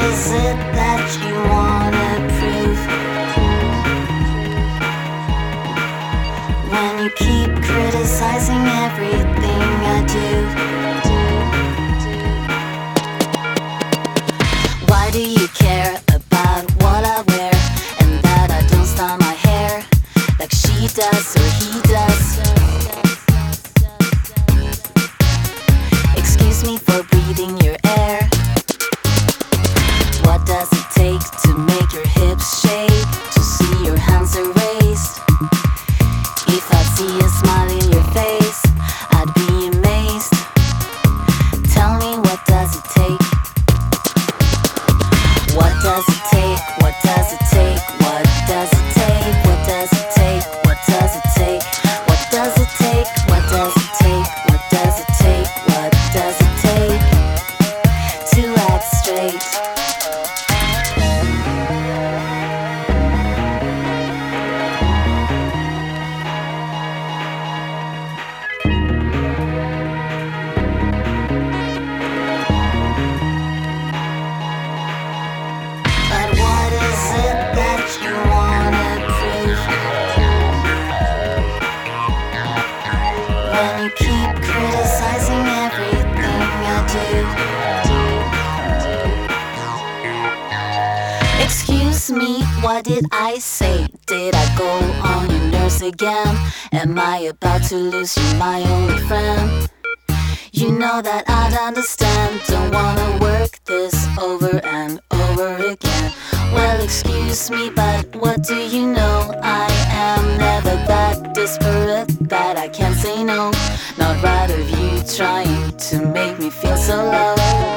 is it that you wanna prove when you keep criticizing everything I do? Why do you care about what I wear and that I don't style my hair like she does or he does? Excuse me for breathing your air. What does it take to make your hips shake, to see your hands are raised? If I see a smile in your face, I'd be amazed. Tell me, what does it take? What does it take? What does it take? What does it take? What does it take? What does it take? What does it take? What does it take? What does it take? What does it take to act straight? But what is it that you wanna prove when you keep criticizing everything I do? Excuse me, what did I say? Did I go on your nerves again? Am I about to lose you, my only friend? You know that I'd understand. Don't wanna work this over and over again. Well, excuse me, but what do you know? I am never that desperate that I can't say no. Not right of you trying to make me feel so low.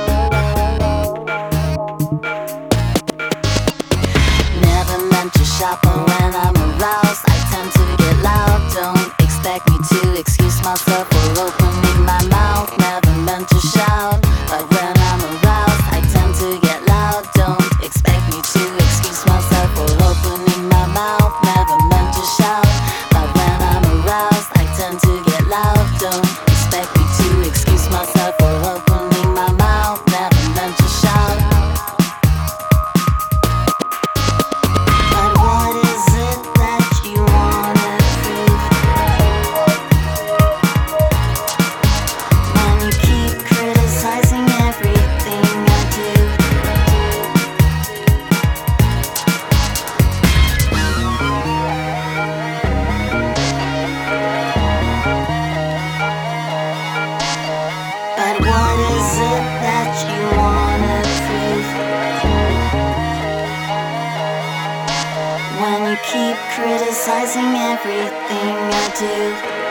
Never meant to shout, but when I'm aroused I tend to get loud. Don't expect me to excuse myself for opening my mouth. Never meant to shout, but when I'm aroused I tend to get loud. Don't expect me to excuse myself for opening my mouth. Never meant to shout, but when I'm aroused I tend to get loud. Don't expect me to excuse myself for opening my mouth. Never meant to shout. But what is it that you wanna prove when you keep criticizing everything I do? But what is it that you wanna prove when you keep criticizing everything I do?